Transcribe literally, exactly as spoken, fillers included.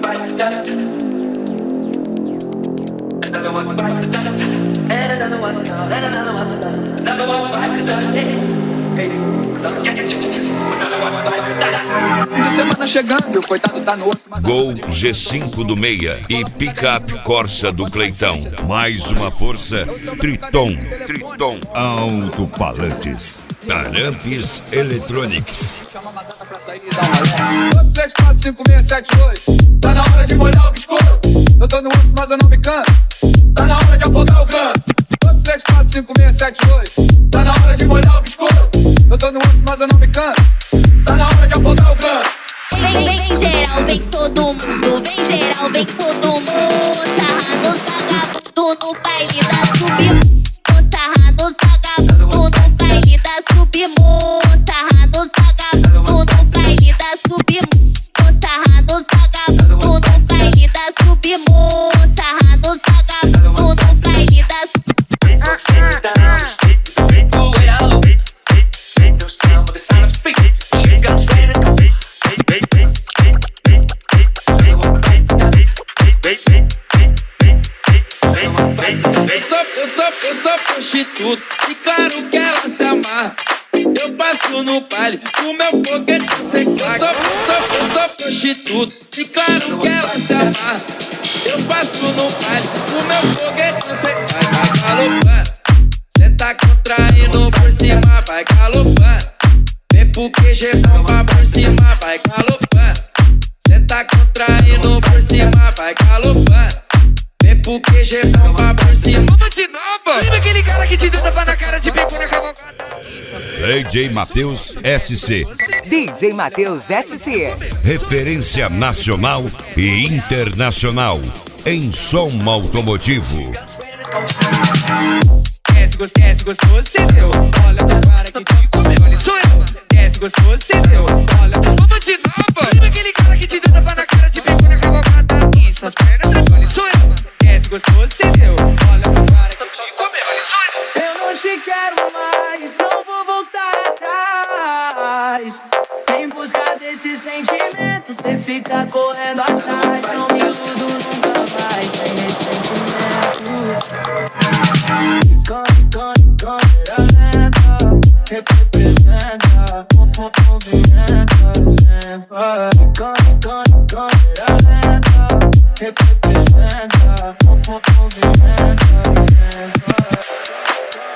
bites the dust. Another one bites the dust. And another one, and another one, another one bites the dust. Hey, another one bites the dust. Fim de semana chegando, o coitado tá no osso, mas... Gol G cinco do Meia e picape Corsa do Cleitão. Mais uma força, Triton. Triton Alto-Falantes. Tarampes Electronics. oito, três, quatro, cinco, seis, sete, oito. Tá na hora de molhar o biscoito. Eu tô no osso, mas eu não me canso. Tá na hora de afogar o canto. oito, três, quatro, cinco, seis, sete, oito. Tá na hora de molhar o biscoito. Eu tô no osso, mas eu não me canso. Tá na hora de afogar o canto. Vem, vem geral, vem todo mundo. Vem geral, vem todo mundo. Sarra nos vagabundos no baile da subimos. Sarra nos vagabundos no baile da subimos. Sarra nos vagabundos no baile da subimos. Sarra nos vagabundos no baile da subimos. Sarra nos vagabundos no baile da subimos. Eu sou, eu sou, eu sou prostituta e claro que ela se amarra. Eu passo no baile com meu foguete sem placa. Eu sou, eu sou, eu sou prostituta e claro que ela se amarra. Eu passo no baile com meu foguete sem placa. Vai galopando, cê tá contraindo por cima, vai galopando. Vem pro Q G bomba por cima, vai galopando. Cê tá contraindo por cima, vai galopando. Vem pro Q G bomba por cima. Vamos de novo! Lembra aquele cara que te deu tapa na cara, te pegou na cavalgada? D J Matheus S C. D J Matheus S C. Referência nacional e internacional em som automotivo. Desce, gostoso, desce, gostoso, entendeu? Olha tua cara que te comeu, ele sou eu. Desce, gostoso, entendeu? Olha tua... Vamos de novo! Lembra aquele cara que te deu tapa na cara, te pegou na cavalgada? Isso, as pernas trancou, ele sou eu. Desce, gostoso, entendeu? Olha tua cara que te comeu, ele sou eu. Eu não te quero mais, não vou voltar atrás. Em busca desse sentimento, cê fica correndo atrás. Não me iludo nunca mais, sem ressentimento. Ficando, ficando, ficando.